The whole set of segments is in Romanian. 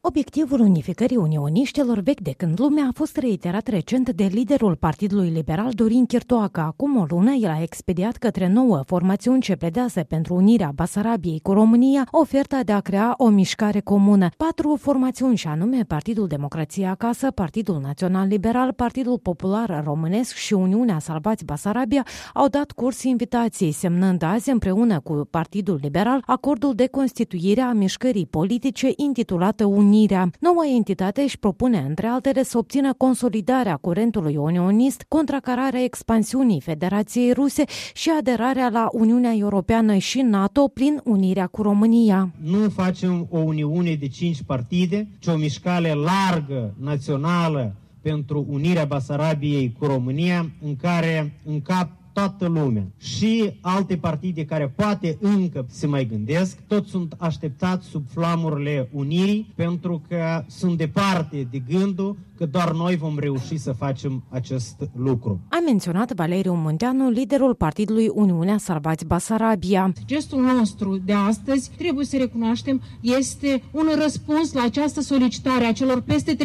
Obiectivul unificării unioniștilor vechi de când lumea a fost reiterat recent de liderul Partidului Liberal Dorin Chirtoacă. Acum o lună, el a expediat către 9 formațiuni ce pledează pentru unirea Basarabiei cu România oferta de a crea o mișcare comună. 4 formațiuni, și anume Partidul Democrație Acasă, Partidul Național Liberal, Partidul Popular Românesc și Uniunea Salvați Basarabia, au dat curs invitației, semnând azi împreună cu Partidul Liberal acordul de constituire a mișcării politice intitulată Unirea. Noua entitate își propune, între altele, să obțină consolidarea curentului unionist, contracararea expansiunii Federației Ruse și aderarea la Uniunea Europeană și NATO prin unirea cu România. Nu facem o uniune de 5 partide, ci o mișcare largă, națională, pentru unirea Basarabiei cu România, în care încap toată lumea. Și alte partide care poate încă se mai gândesc, toți sunt așteptați sub flamurile unirii, pentru că sunt departe de gândul că doar noi vom reuși să facem acest lucru. A menționat Valeriu Munteanu, liderul partidului Uniunea Salvați Basarabia. Gestul nostru de astăzi, trebuie să recunoaștem, este un răspuns la această solicitare a celor peste 34%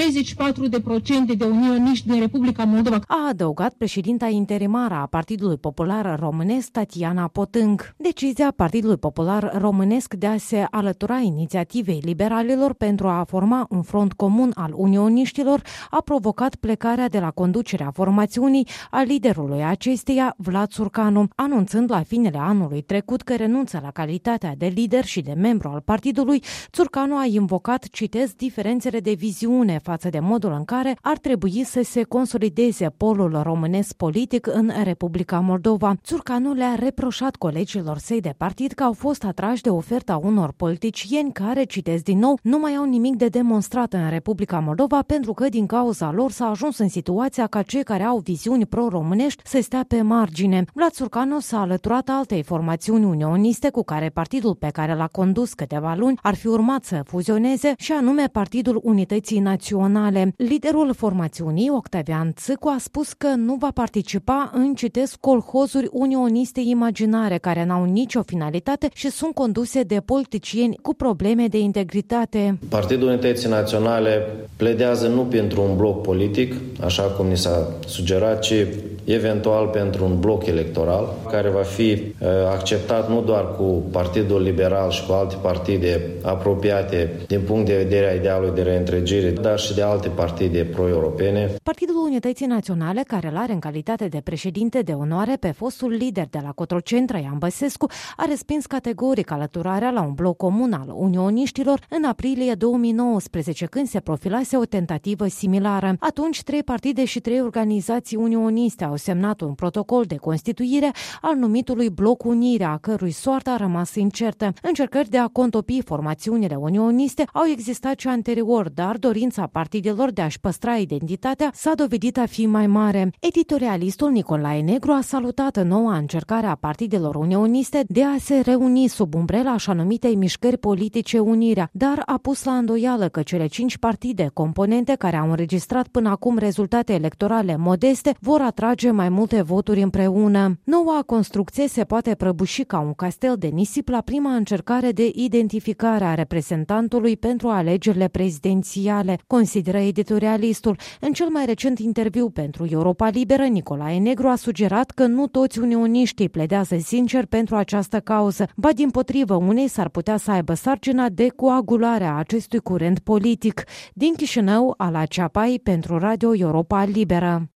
de unioniști din Republica Moldova. A adăugat președinta interimară a Partidului Popular Românesc, Tatiana Potâng. Decizia Partidului Popular Românesc de a se alătura inițiativei liberalilor pentru a forma un front comun al unioniștilor a provocat plecarea de la conducerea formațiunii a liderului acesteia, Vlad Țurcanu, anunțând la finele anului trecut că renunță la calitatea de lider și de membru al partidului. Țurcanu a invocat, citez, diferențele de viziune față de modul în care ar trebui să se consolideze polul românesc politic în Republica Moldova. Țurcanu le-a reproșat colegilor săi de partid că au fost atrași de oferta unor politicieni care, citez din nou, nu mai au nimic de demonstrat în Republica Moldova pentru că din cauza lor s-a ajuns în situația ca cei care au viziuni pro-românești să stea pe margine. Vlad Țurcanu s-a alăturat altei formațiuni unioniste cu care partidul pe care l-a condus câteva luni ar fi urmat să fuzioneze, și anume Partidul Unității Naționale. Liderul formațiunii, Octavian Țâcu, a spus că nu va participa în, citesc, colhozuri unioniste imaginare care n-au nicio finalitate și sunt conduse de politicieni cu probleme de integritate. Partidul Unității Naționale pledează nu pentru un bloc politic, așa cum ni s-a sugerat, ci eventual pentru un bloc electoral care va fi acceptat nu doar cu Partidul Liberal și cu alte partide apropiate din punct de vedere a idealului de reîntregire, dar și de alte partide pro-europene. Partidul Unității Naționale, care îl are în calitate de președinte de onoare pe fostul lider de la Cotroceni, Traian Băsescu, a respins categoric alăturarea la un bloc comun al unioniștilor în aprilie 2019, când se profilase o tentativă similară. Atunci, 3 partide și 3 organizații unioniste au semnat un protocol de constituire al numitului Bloc Unirea, a cărui soartă a rămas incertă. Încercări de a contopi formațiunile unioniste au existat și anterior, dar dorința partidelor de a-și păstra identitatea s-a dovedit a fi mai mare. Editorialistul Nicolae Negru a salutat noua încercare a partidelor unioniste de a se reuni sub umbrela așa numitei mișcări politice Unirea, dar a pus la îndoială că cele 5 partide componente care au înregistrat până acum rezultate electorale modeste vor atrage mai multe voturi împreună. Noua construcție se poate prăbuși ca un castel de nisip la prima încercare de identificare a reprezentantului pentru alegerile prezidențiale, consideră editorialistul. În cel mai recent interviu pentru Europa Liberă, Nicolae Negru a sugerat că nu toți unioniștii pledează sincer pentru această cauză, ba dimpotrivă, unei s-ar putea să aibă sarcina de coagulare a acestui curent politic. Din Chișinău, Ala Ceapai pentru Radio Europa Liberă.